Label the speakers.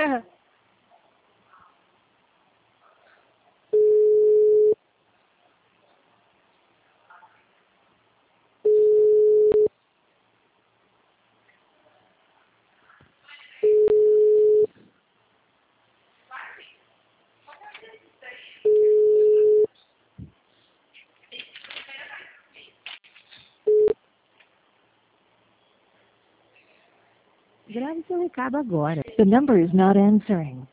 Speaker 1: Grave seu recado agora. The number is not answering.